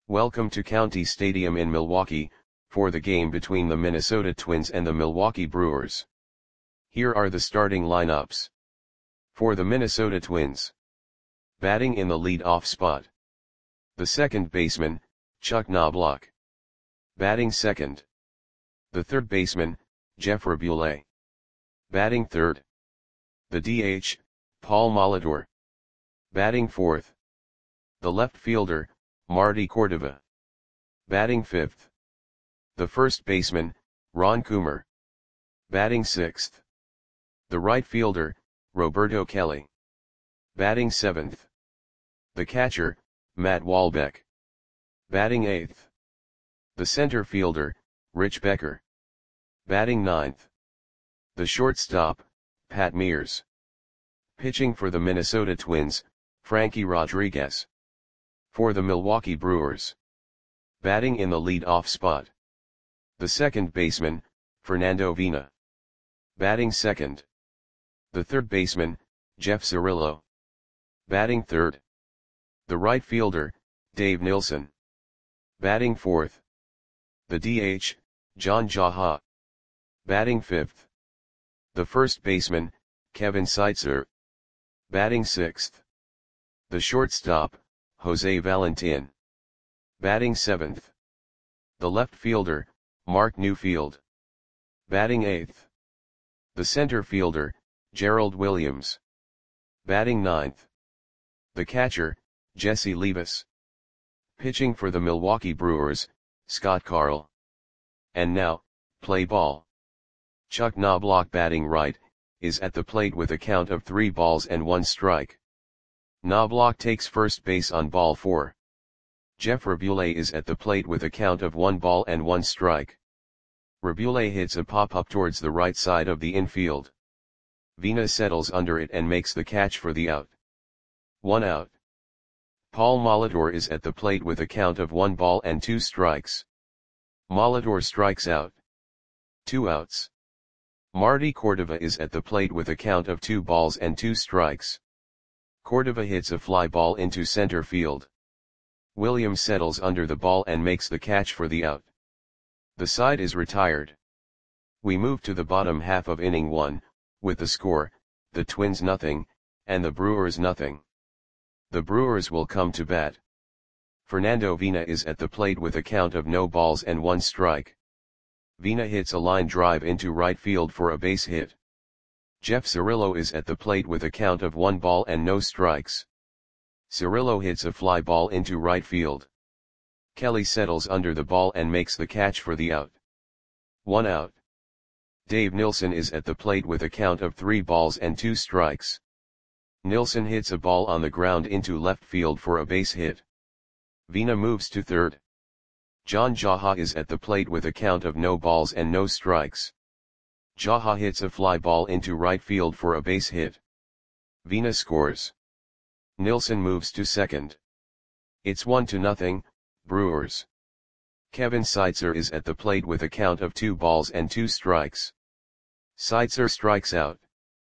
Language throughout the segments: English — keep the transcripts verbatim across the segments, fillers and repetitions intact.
Welcome to County Stadium in Milwaukee, for the game between the Minnesota Twins and the Milwaukee Brewers. Here are the starting lineups. For the Minnesota Twins. Batting in the lead-off spot. The second baseman, Chuck Knobloch. Batting second. The third baseman, Jeff Raboulet. Batting third. The D H, Paul Molitor. Batting fourth. The left fielder, Marty Cordova. Batting fifth. The first baseman, Ron Coomer. Batting sixth. The right fielder, Roberto Kelly. Batting seventh. The catcher, Matt Wahlbeck. Batting eighth. The center fielder, Rich Becker. Batting ninth. The shortstop, Pat Mears. Pitching for the Minnesota Twins, Frankie Rodriguez. For the Milwaukee Brewers. Batting in the lead-off spot. The second baseman, Fernando Vina. Batting second. The third baseman, Jeff Cirillo. Batting third. The right fielder, Dave Nilsson. Batting fourth. The D H, John Jaha. Batting fifth. The first baseman, Kevin Seitzer. Batting sixth. The shortstop, Jose Valentin. Batting seventh. The left fielder, Mark Newfield. Batting eighth. The center fielder, Gerald Williams. Batting ninth. The catcher, Jesse Levis. Pitching for the Milwaukee Brewers, Scott Carl. And now, play ball. Chuck Knobloch batting right, is at the plate with a count of three balls and one strike. Knobloch takes first base on ball four. Jeff Raboulet is at the plate with a count of one ball and one strike. Raboulet hits a pop-up towards the right side of the infield. Vina settles under it and makes the catch for the out. One out. Paul Molitor is at the plate with a count of one ball and two strikes. Molitor strikes out. Two outs. Marty Cordova is at the plate with a count of two balls and two strikes. Cordova hits a fly ball into center field. Williams settles under the ball and makes the catch for the out. The side is retired. We move to the bottom half of inning one, with the score, the Twins nothing, and the Brewers nothing. The Brewers will come to bat. Fernando Vina is at the plate with a count of no balls and one strike. Vina hits a line drive into right field for a base hit. Jeff Cirillo is at the plate with a count of one ball and no strikes. Cirillo hits a fly ball into right field. Kelly settles under the ball and makes the catch for the out. One out. Dave Nilsson is at the plate with a count of three balls and two strikes. Nilsson hits a ball on the ground into left field for a base hit. Vina moves to third. John Jaha is at the plate with a count of no balls and no strikes. Jaha hits a fly ball into right field for a base hit. Vina scores. Nilsson moves to second. It's one to nothing, Brewers. Kevin Seitzer is at the plate with a count of two balls and two strikes. Seitzer strikes out.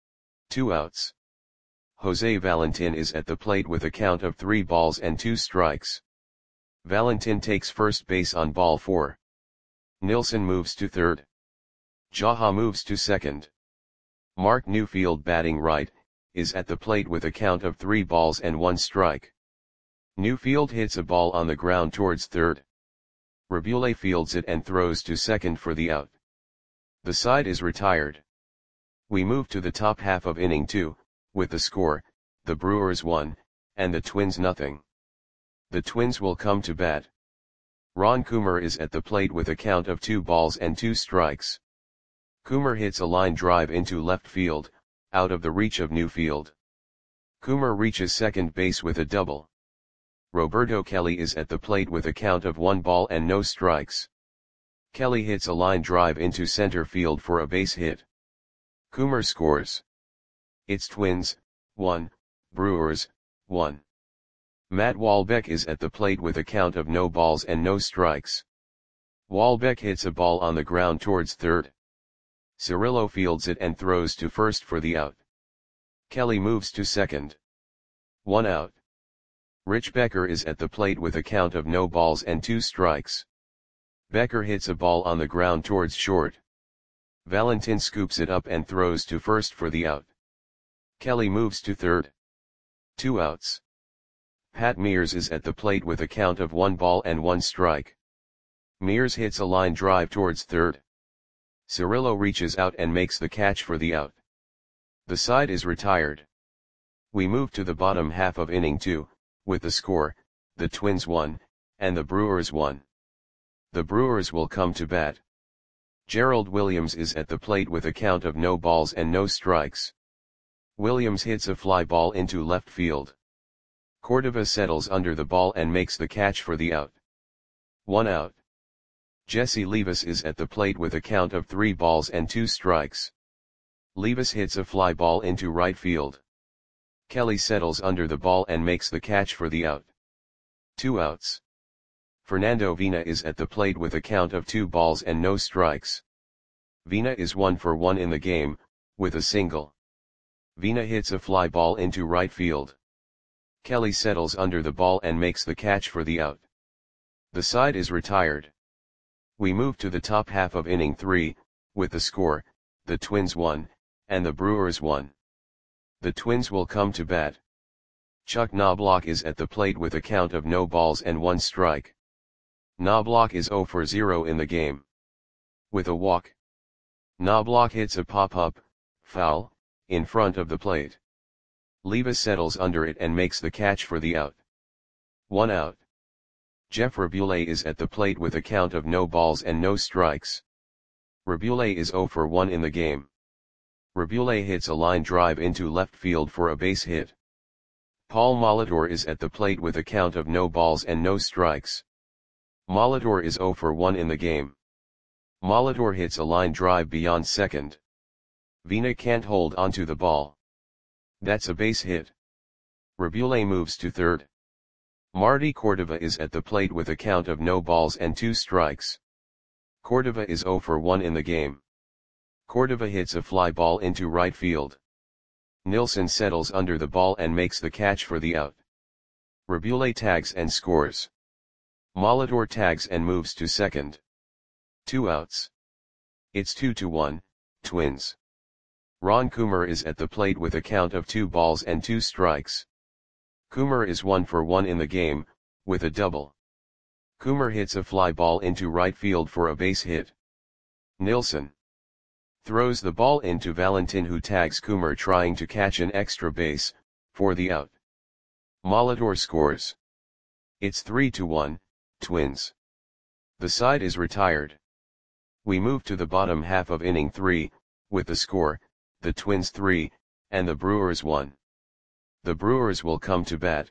Two outs. Jose Valentin is at the plate with a count of three balls and two strikes. Valentin takes first base on ball four. Nilsson moves to third. Jaha moves to second. Mark Newfield batting right, is at the plate with a count of three balls and one strike. Newfield hits a ball on the ground towards third. Raboulet fields it and throws to second for the out. The side is retired. We move to the top half of inning two, with the score, the Brewers one, and the Twins nothing. The Twins will come to bat. Ron Coomer is at the plate with a count of two balls and two strikes. Coomer hits a line drive into left field, out of the reach of Newfield. Coomer reaches second base with a double. Roberto Kelly is at the plate with a count of one ball and no strikes. Kelly hits a line drive into center field for a base hit. Coomer scores. It's Twins, one, Brewers, one. Matt Wahlbeck is at the plate with a count of no balls and no strikes. Wahlbeck hits a ball on the ground towards third. Cirillo fields it and throws to first for the out. Kelly moves to second. One out. Rich Becker is at the plate with a count of no balls and two strikes. Becker hits a ball on the ground towards short. Valentin scoops it up and throws to first for the out. Kelly moves to third. Two outs. Pat Mears is at the plate with a count of one ball and one strike. Mears hits a line drive towards third. Cirillo reaches out and makes the catch for the out. The side is retired. We move to the bottom half of inning two, with the score, the Twins won, and the Brewers won. The Brewers will come to bat. Gerald Williams is at the plate with a count of no balls and no strikes. Williams hits a fly ball into left field. Cordova settles under the ball and makes the catch for the out. One out. Jesse Levis is at the plate with a count of three balls and two strikes. Levis hits a fly ball into right field. Kelly settles under the ball and makes the catch for the out. Two outs. Fernando Vina is at the plate with a count of two balls and no strikes. Vina is one for one in the game, with a single. Vina hits a fly ball into right field. Kelly settles under the ball and makes the catch for the out. The side is retired. We move to the top half of inning three, with the score, the Twins won, and the Brewers won. The Twins will come to bat. Chuck Knobloch is at the plate with a count of no balls and one strike. Knobloch is zero for zero in the game. With a walk. Knobloch hits a pop-up, foul, in front of the plate. Levis settles under it and makes the catch for the out. One out. Jeff Rabule is at the plate with a count of no balls and no strikes. Rabule is zero for one in the game. Rabule hits a line drive into left field for a base hit. Paul Molitor is at the plate with a count of no balls and no strikes. Molitor is zero for one in the game. Molitor hits a line drive beyond second. Vina can't hold onto the ball. That's a base hit. Rabule moves to third. Marty Cordova is at the plate with a count of no balls and two strikes. Cordova is zero for one in the game. Cordova hits a fly ball into right field. Nilsson settles under the ball and makes the catch for the out. Rabule tags and scores. Molitor tags and moves to second. Two outs. It's two to one, Twins. Ron Coomer is at the plate with a count of two balls and two strikes. Coomer is one for one in the game, with a double. Coomer hits a fly ball into right field for a base hit. Nilsson throws the ball into Valentin, who tags Coomer trying to catch an extra base, for the out. Molitor scores. It's three to one, Twins. The side is retired. We move to the bottom half of inning three, with the score, the Twins three, and the Brewers one. The Brewers will come to bat.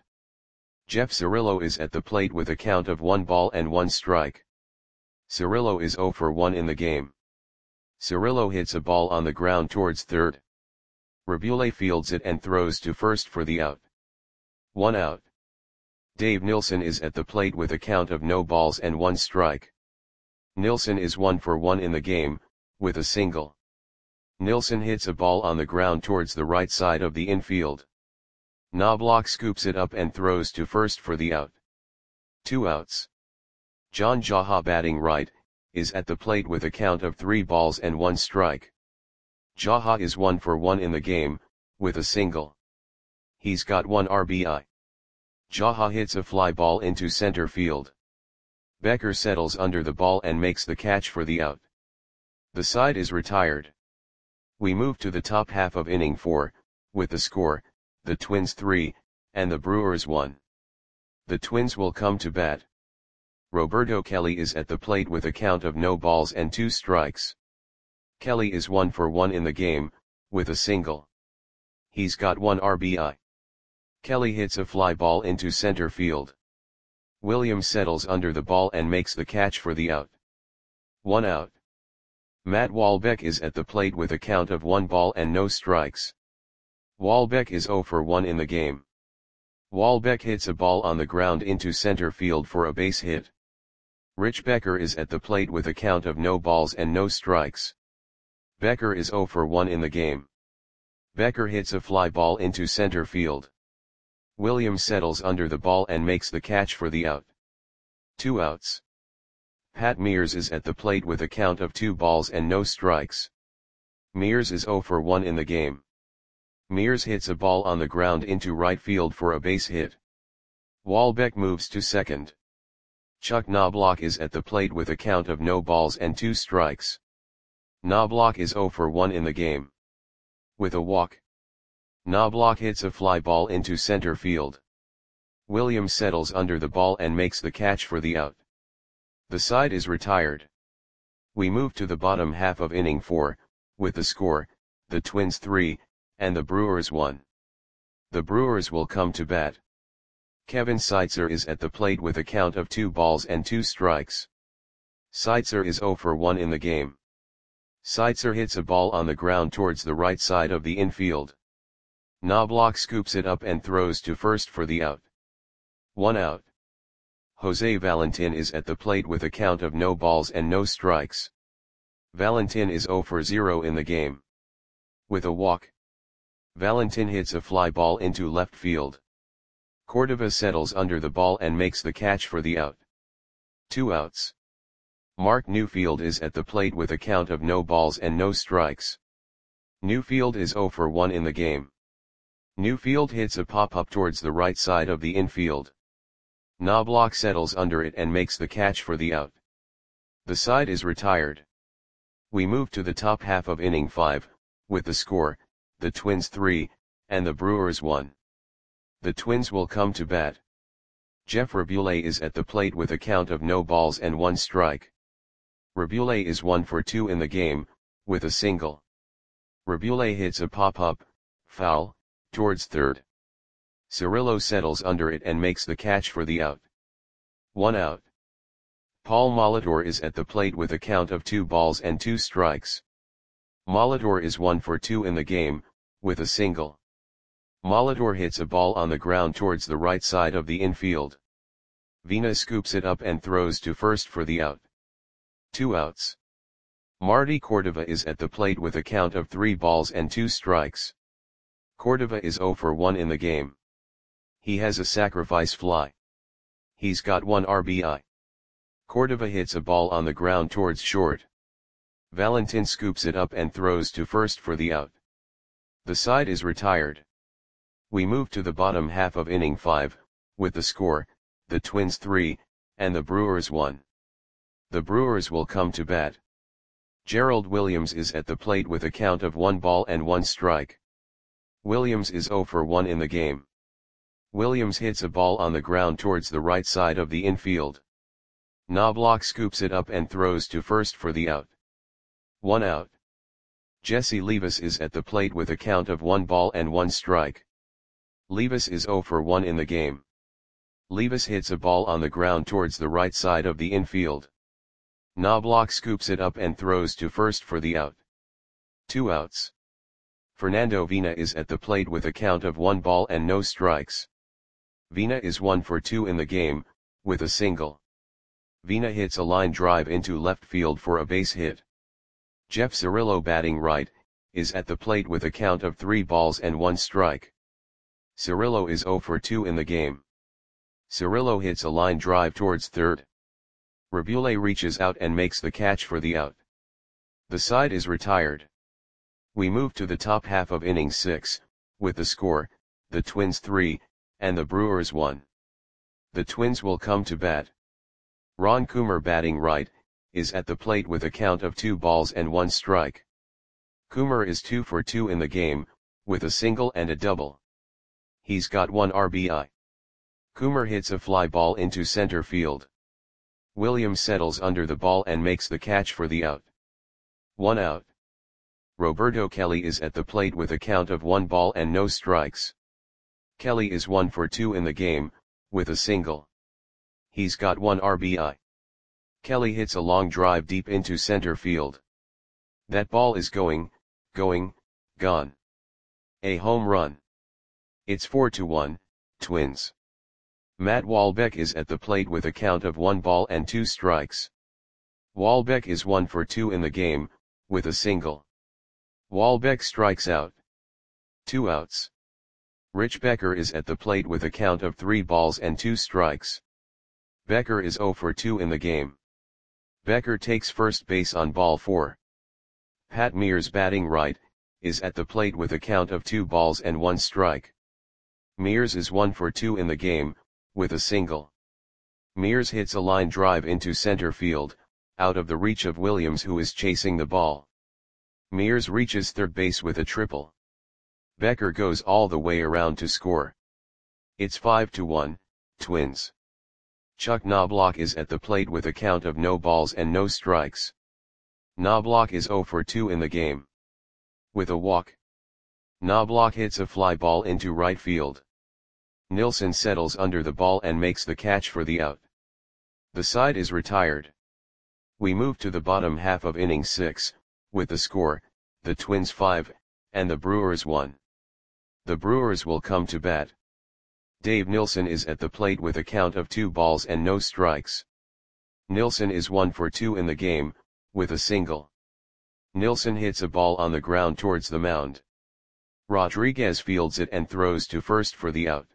Jeff Cirillo is at the plate with a count of one ball and one strike. Cirillo is zero for one in the game. Cirillo hits a ball on the ground towards third. Rabule fields it and throws to first for the out. One out. Dave Nilsson is at the plate with a count of no balls and one strike. Nilsson is one for one in the game, with a single. Nilsson hits a ball on the ground towards the right side of the infield. Knobloch scoops it up and throws to first for the out. Two outs. John Jaha, batting right, is at the plate with a count of three balls and one strike. Jaha is one for one in the game, with a single. He's got one R B I. Jaha hits a fly ball into center field. Becker settles under the ball and makes the catch for the out. The side is retired. We move to the top half of inning four, with the score, the Twins three, and the Brewers one. The Twins will come to bat. Roberto Kelly is at the plate with a count of no balls and two strikes. Kelly is one for one in the game, with a single. He's got one R B I. Kelly hits a fly ball into center field. Williams settles under the ball and makes the catch for the out. One out. Matt Walbeck is at the plate with a count of one ball and no strikes. Walbeck is zero for one in the game. Walbeck hits a ball on the ground into center field for a base hit. Rich Becker is at the plate with a count of no balls and no strikes. Becker is zero for one in the game. Becker hits a fly ball into center field. Williams settles under the ball and makes the catch for the out. Two outs. Pat Mears is at the plate with a count of two balls and no strikes. Mears is oh for one in the game. Mears hits a ball on the ground into right field for a base hit. Walbeck moves to second. Chuck Knobloch is at the plate with a count of no balls and two strikes. Knobloch is oh for one in the game. With a walk, Knobloch hits a fly ball into center field. Williams settles under the ball and makes the catch for the out. The side is retired. We move to the bottom half of inning four, with the score, the Twins three, and the Brewers one. The Brewers will come to bat. Kevin Seitzer is at the plate with a count of two balls and two strikes. Seitzer is oh for one in the game. Seitzer hits a ball on the ground towards the right side of the infield. Knobloch scoops it up and throws to first for the out. One out. Jose Valentin is at the plate with a count of no balls and no strikes. Valentin is oh for zero in the game. With a walk, Valentin hits a fly ball into left field. Cordova settles under the ball and makes the catch for the out. Two outs. Mark Newfield is at the plate with a count of no balls and no strikes. Newfield is oh for one in the game. Newfield hits a pop-up towards the right side of the infield. Knobloch settles under it and makes the catch for the out. The side is retired. We move to the top half of inning five, with the score, the Twins three, and the Brewers one. The Twins will come to bat. Jeff Rabule is at the plate with a count of no balls and one strike. Rabule is one for two in the game, with a single. Rabule hits a pop-up, foul, towards third. Cirillo settles under it and makes the catch for the out. One out. Paul Molitor is at the plate with a count of two balls and two strikes. Molitor is one for two in the game, with a single. Molitor hits a ball on the ground towards the right side of the infield. Vina scoops it up and throws to first for the out. Two outs. Marty Cordova is at the plate with a count of three balls and two strikes. Cordova is oh for one in the game. He has a sacrifice fly. He's got one R B I. Cordova hits a ball on the ground towards short. Valentin scoops it up and throws to first for the out. The side is retired. We move to the bottom half of inning five, with the score, the Twins three, and the Brewers one. The Brewers will come to bat. Gerald Williams is at the plate with a count of one ball and one strike. Williams is oh for one in the game. Williams hits a ball on the ground towards the right side of the infield. Knobloch scoops it up and throws to first for the out. One out. Jesse Levis is at the plate with a count of one ball and one strike. Levis is oh for one in the game. Levis hits a ball on the ground towards the right side of the infield. Knobloch scoops it up and throws to first for the out. Two outs. Fernando Vina is at the plate with a count of one ball and no strikes. Vina is one for two in the game, with a single. Vina hits a line drive into left field for a base hit. Jeff Cirillo, batting right, is at the plate with a count of three balls and one strike. Cirillo is oh for two in the game. Cirillo hits a line drive towards third. Rabule reaches out and makes the catch for the out. The side is retired. We move to the top half of inning six, with the score, the Twins three, and the Brewers one. The Twins will come to bat. Ron Coomer, batting right, is at the plate with a count of two balls and one strike. Coomer is two for two in the game, with a single and a double. He's got one R B I. Coomer hits a fly ball into center field. Williams settles under the ball and makes the catch for the out. One out. Roberto Kelly is at the plate with a count of one ball and no strikes. Kelly is one for two in the game, with a single. He's got one R B I. Kelly hits a long drive deep into center field. That ball is going, going, gone. A home run. It's four to one, Twins. Matt Walbeck is at the plate with a count of one ball and two strikes. Walbeck is one for two in the game, with a single. Walbeck strikes out. Two outs. Rich Becker is at the plate with a count of three balls and two strikes. Becker is zero for two in the game. Becker takes first base on ball four. Pat Mears, batting right, is at the plate with a count of two balls and one strike. Mears is one for two in the game, with a single. Mears hits a line drive into center field, out of the reach of Williams, who is chasing the ball. Mears reaches third base with a triple. Becker goes all the way around to score. It's five to one, Twins. Chuck Knobloch is at the plate with a count of no balls and no strikes. Knobloch is zero for two in the game. With a walk, Knobloch hits a fly ball into right field. Nilsson settles under the ball and makes the catch for the out. The side is retired. We move to the bottom half of inning six, with the score, the Twins five, and the Brewers one. The Brewers will come to bat. Dave Nilsson is at the plate with a count of two balls and no strikes. Nilsson is one for two in the game, with a single. Nilsson hits a ball on the ground towards the mound. Rodriguez fields it and throws to first for the out.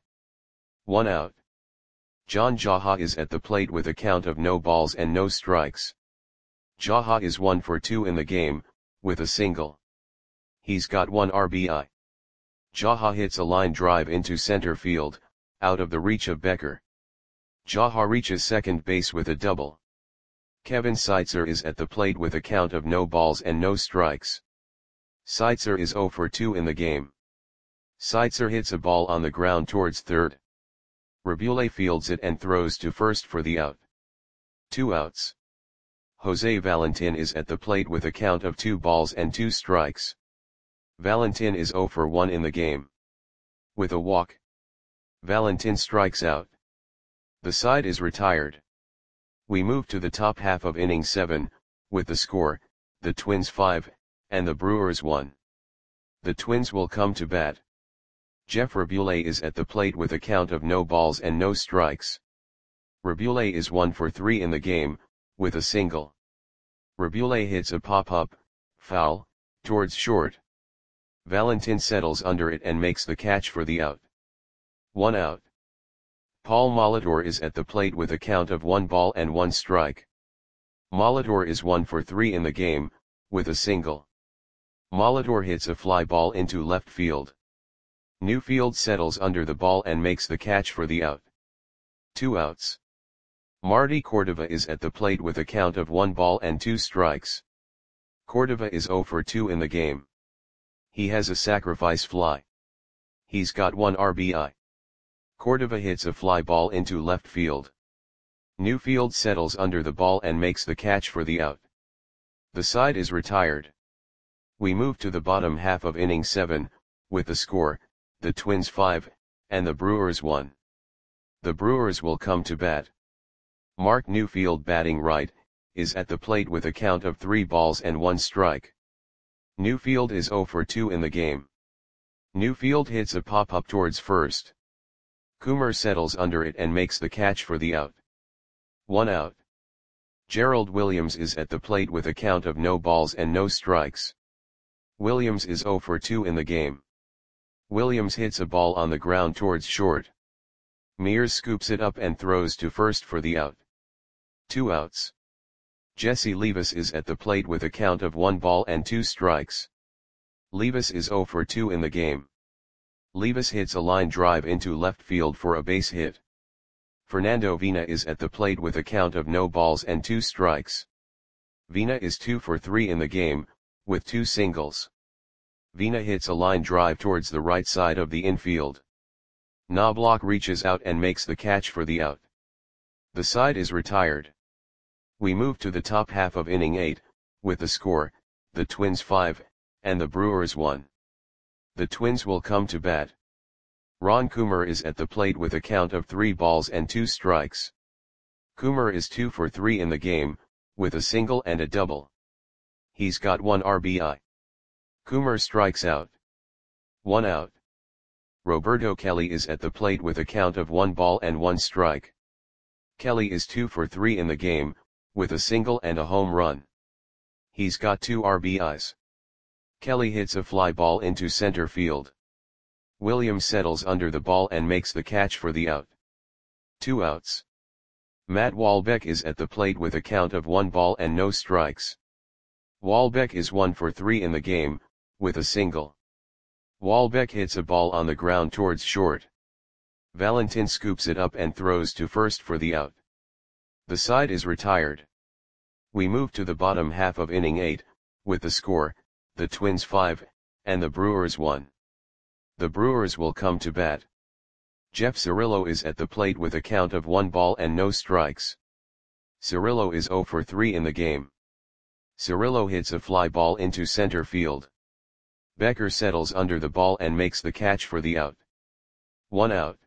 One out. John Jaha is at the plate with a count of no balls and no strikes. Jaha is one for two in the game, with a single. He's got one R B I. Jaha hits a line drive into center field, out of the reach of Becker. Jaha reaches second base with a double. Kevin Seitzer is at the plate with a count of no balls and no strikes. Seitzer is zero for two in the game. Seitzer hits a ball on the ground towards third. Rabule fields it and throws to first for the out. Two outs. Jose Valentin is at the plate with a count of two balls and two strikes. Valentin is zero for one in the game. With a walk, Valentin strikes out. The side is retired. We move to the top half of inning seven, with the score, the Twins five, and the Brewers one. The Twins will come to bat. Jeff Rabule is at the plate with a count of no balls and no strikes. Rabule is one for three in the game, with a single. Rabule hits a pop-up, foul, towards short. Valentin settles under it and makes the catch for the out. One out. Paul Molitor is at the plate with a count of one ball and one strike. Molitor is one for three in the game, with a single. Molitor hits a fly ball into left field. Newfield settles under the ball and makes the catch for the out. Two outs. Marty Cordova is at the plate with a count of one ball and two strikes. Cordova is zero for two in the game. He has a sacrifice fly. He's got one R B I. Cordova hits a fly ball into left field. Newfield settles under the ball and makes the catch for the out. The side is retired. We move to the bottom half of inning seven, with the score, the Twins five, and the Brewers one. The Brewers will come to bat. Mark Newfield, batting right, is at the plate with a count of three balls and one strike. Newfield is zero for two in the game. Newfield hits a pop-up towards first. Coomer settles under it and makes the catch for the out. One out. Gerald Williams is at the plate with a count of no balls and no strikes. Williams is zero for two in the game. Williams hits a ball on the ground towards short. Mears scoops it up and throws to first for the out. Two outs. Jesse Levis is at the plate with a count of one ball and two strikes. Levis is zero for two in the game. Levis hits a line drive into left field for a base hit. Fernando Vina is at the plate with a count of no balls and two strikes. Vina is two for three in the game, with two singles. Vina hits a line drive towards the right side of the infield. Knobloch reaches out and makes the catch for the out. The side is retired. We move to the top half of inning eight, with the score, the Twins five, and the Brewers one. The Twins will come to bat. Ron Coomer is at the plate with a count of three balls and two strikes. Coomer is two for three in the game, with a single and a double. He's got one R B I. Coomer strikes out. One out. Roberto Kelly is at the plate with a count of one ball and one strike. Kelly is two for three in the game, with a single and a home run. He's got two R B Is. Kelly hits a fly ball into center field. Williams settles under the ball and makes the catch for the out. Two outs. Matt Walbeck is at the plate with a count of one ball and no strikes. Walbeck is one for three in the game, with a single. Walbeck hits a ball on the ground towards short. Valentin scoops it up and throws to first for the out. The side is retired. We move to the bottom half of inning eight, with the score, the Twins five, and the Brewers one. The Brewers will come to bat. Jeff Cirillo is at the plate with a count of one ball and no strikes. Cirillo is zero for three in the game. Cirillo hits a fly ball into center field. Becker settles under the ball and makes the catch for the out. One out.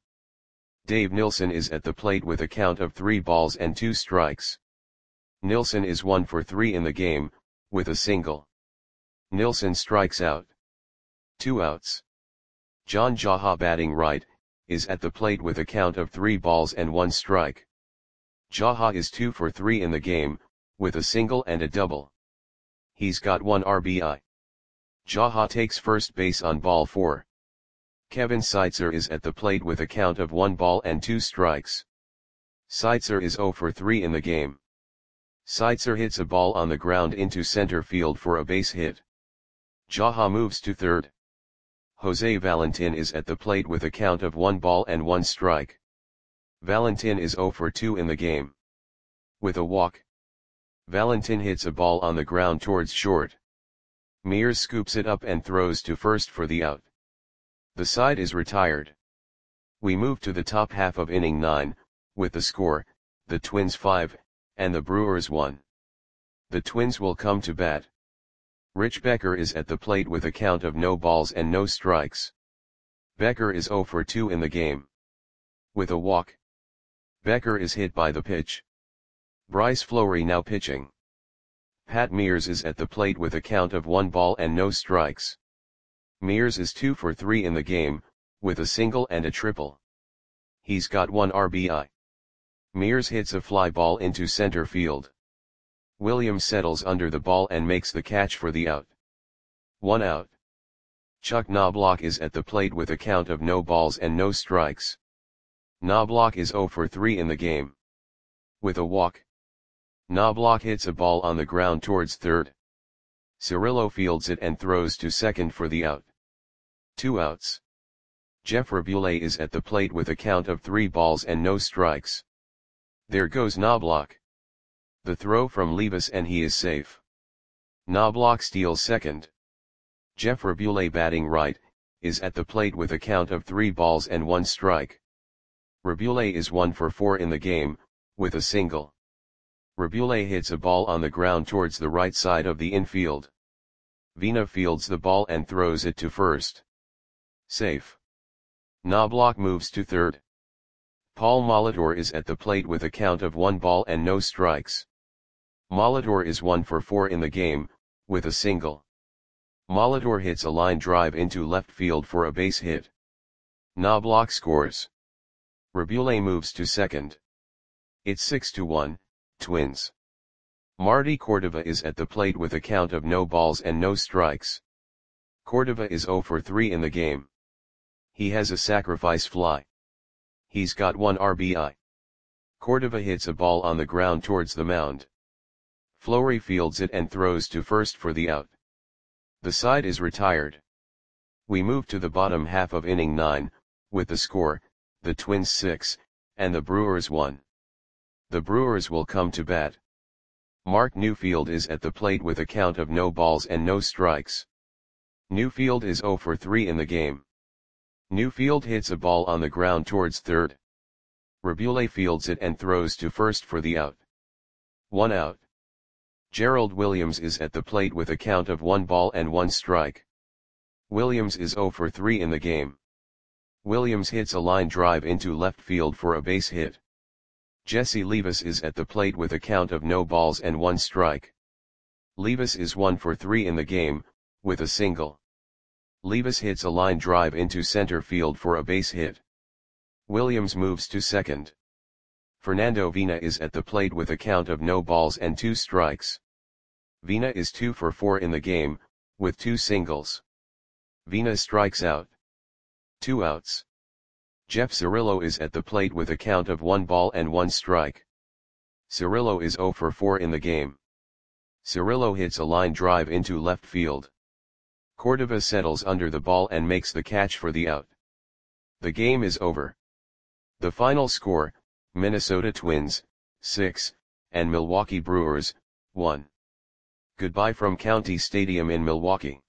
Dave Nilsson is at the plate with a count of three balls and two strikes. Nilsson is one for three in the game, with a single. Nilsson strikes out. Two outs. John Jaha, batting right, is at the plate with a count of three balls and one strike. Jaha is two for three in the game, with a single and a double. He's got one R B I. Jaha takes first base on ball four. Kevin Seitzer is at the plate with a count of one ball and two strikes. Seitzer is zero for three in the game. Seitzer hits a ball on the ground into center field for a base hit. Jaha moves to third. Jose Valentin is at the plate with a count of one ball and one strike. Valentin is zero for two in the game. With a walk. Valentin hits a ball on the ground towards short. Mears scoops it up and throws to first for the out. The side is retired. We move to the top half of inning nine, with the score, the Twins five, and the Brewers one. The Twins will come to bat. Rich Becker is at the plate with a count of no balls and no strikes. Becker is zero for two in the game. With a walk. Becker is hit by the pitch. Bryce Fleury now pitching. Pat Mears is at the plate with a count of one ball and no strikes. Mears is two for three in the game, with a single and a triple. He's got one R B I. Mears hits a fly ball into center field. Williams settles under the ball and makes the catch for the out. One out. Chuck Knobloch is at the plate with a count of no balls and no strikes. Knobloch is zero for three in the game. With a walk. Knobloch hits a ball on the ground towards third. Cirillo fields it and throws to second for the out. Two outs. Jeff Rabule is at the plate with a count of three balls and no strikes. There goes Knobloch. The throw from Levis and he is safe. Knobloch steals second. Jeff Rabule, batting right, is at the plate with a count of three balls and one strike. Rabule is one for four in the game, with a single. Rabule hits a ball on the ground towards the right side of the infield. Vina fields the ball and throws it to first. Safe. Knobloch moves to third. Paul Molitor is at the plate with a count of one ball and no strikes. Molitor is one for four in the game, with a single. Molitor hits a line drive into left field for a base hit. Knobloch scores. Rabule moves to second. It's six to one, Twins. Marty Cordova is at the plate with a count of no balls and no strikes. Cordova is zero for three in the game. He has a sacrifice fly. He's got one R B I. Cordova hits a ball on the ground towards the mound. Fleury fields it and throws to first for the out. The side is retired. We move to the bottom half of inning nine, with the score, the Twins six, and the Brewers one. The Brewers will come to bat. Mark Newfield is at the plate with a count of no balls and no strikes. Newfield is zero for three in the game. Newfield hits a ball on the ground towards third. Rabule fields it and throws to first for the out. One out. Gerald Williams is at the plate with a count of one ball and one strike. Williams is zero for three in the game. Williams hits a line drive into left field for a base hit. Jesse Levis is at the plate with a count of no balls and one strike. Levis is one for three in the game, with a single. Levis hits a line drive into center field for a base hit. Williams moves to second. Fernando Vina is at the plate with a count of no balls and two strikes. Vina is two for four in the game, with two singles. Vina strikes out. Two outs. Jeff Cirillo is at the plate with a count of one ball and one strike. Cirillo is zero for four in the game. Cirillo hits a line drive into left field. Cordova settles under the ball and makes the catch for the out. The game is over. The final score, Minnesota Twins, six, and Milwaukee Brewers, one. Goodbye from County Stadium in Milwaukee.